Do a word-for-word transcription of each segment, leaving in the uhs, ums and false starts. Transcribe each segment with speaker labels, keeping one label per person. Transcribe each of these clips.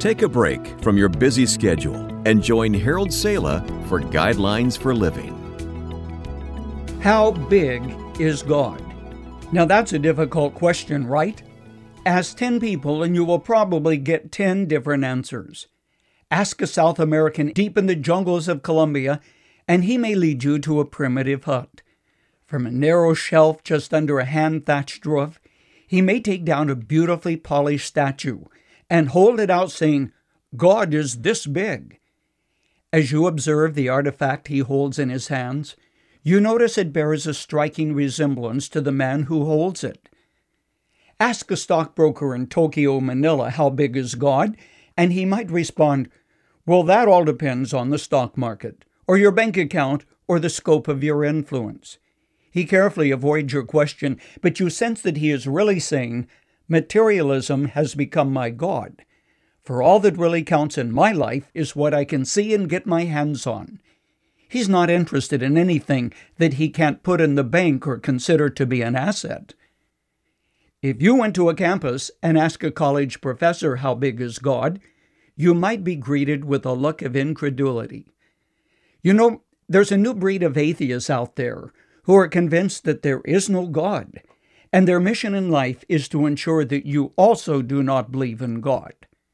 Speaker 1: Take a break from your busy schedule and join Harold Sala for Guidelines for Living.
Speaker 2: How big is God? Now that's a difficult question, right? Ask ten people and you will probably get ten different answers. Ask a South American deep in the jungles of Colombia, and he may lead you to a primitive hut. From a narrow shelf just under a hand-thatched roof, he may take down a beautifully polished statue and hold it out saying, "God is this big." As you observe the artifact he holds in his hands, you notice it bears a striking resemblance to the man who holds it. Ask a stockbroker in Tokyo, Manila, how big is God, and he might respond, "Well, that all depends on the stock market, or your bank account, or the scope of your influence." He carefully avoids your question, but you sense that he is really saying, "Materialism has become my God. For all that really counts in my life is what I can see and get my hands on." He's not interested in anything that he can't put in the bank or consider to be an asset. If you went to a campus and asked a college professor how big is God, you might be greeted with a look of incredulity. You know, there's a new breed of atheists out there who are convinced that there is no God, and their mission in life is to ensure that you also do not believe in God.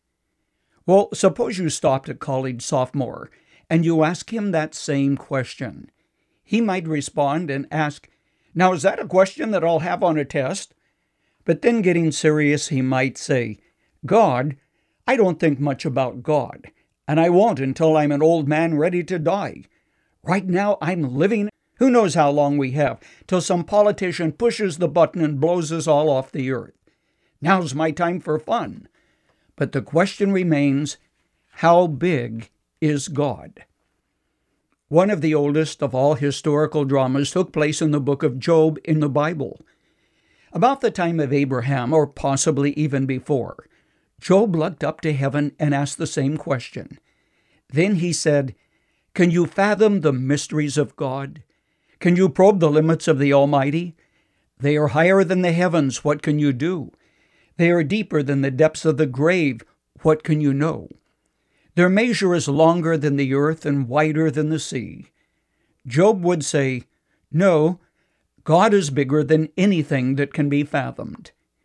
Speaker 2: Well, suppose you stopped a college sophomore and you ask him that same question. He might respond and ask, "Now, is that a question that I'll have on a test?" But then getting serious, he might say, "God, I don't think much about God, and I won't until I'm an old man ready to die. Right now, I'm living, who knows how long we have, till some politician pushes the button and blows us all off the earth. Now's my time for fun." But the question remains, how big is God? One of the oldest of all historical dramas took place in the book of Job in the Bible. About the time of Abraham, or possibly even before, Job looked up to heaven and asked the same question. Then he said, "Can you fathom the mysteries of God? Can you probe the limits of the Almighty? They are higher than the heavens. What can you do? They are deeper than the depths of the grave. What can you know? Their measure is longer than the earth and wider than the sea." Job would say, "No, God is bigger than anything that can be fathomed."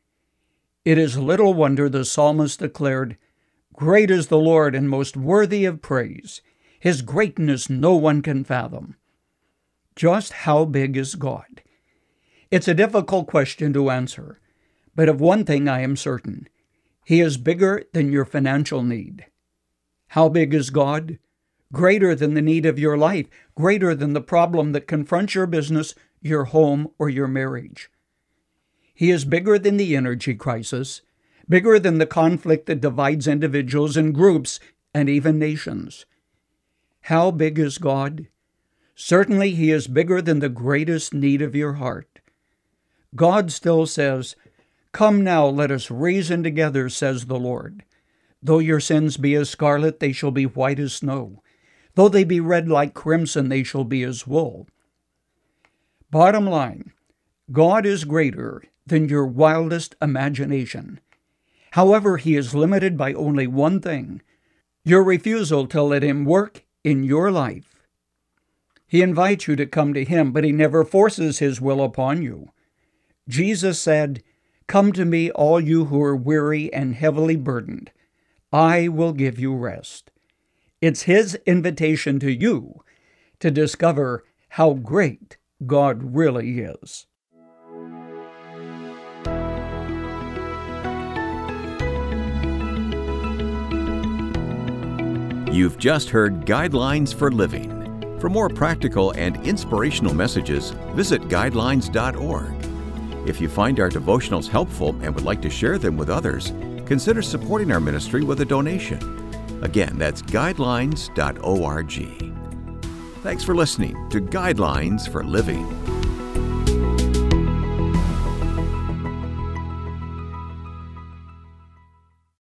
Speaker 2: It is little wonder the psalmist declared, "Great is the Lord and most worthy of praise. His greatness no one can fathom." Just how big is God? It's a difficult question to answer, but of one thing I am certain. He is bigger than your financial need. How big is God? Greater than the need of your life, greater than the problem that confronts your business, your home, or your marriage. He is bigger than the energy crisis, bigger than the conflict that divides individuals and groups and even nations. How big is God? Certainly he is bigger than the greatest need of your heart. God still says, "Come now, let us reason together, says the Lord. Though your sins be as scarlet, they shall be white as snow. Though they be red like crimson, they shall be as wool." Bottom line, God is greater than your wildest imagination. However, he is limited by only one thing: your refusal to let him work in your life. He invites you to come to him, but he never forces his will upon you. Jesus said, "Come to me, all you who are weary and heavily burdened. I will give you rest." It's his invitation to you to discover how great God really is.
Speaker 1: You've just heard Guidelines for Living. For more practical and inspirational messages, visit guidelines dot org. If you find our devotionals helpful and would like to share them with others, consider supporting our ministry with a donation. Again, that's guidelines dot org. Thanks for listening to Guidelines for Living.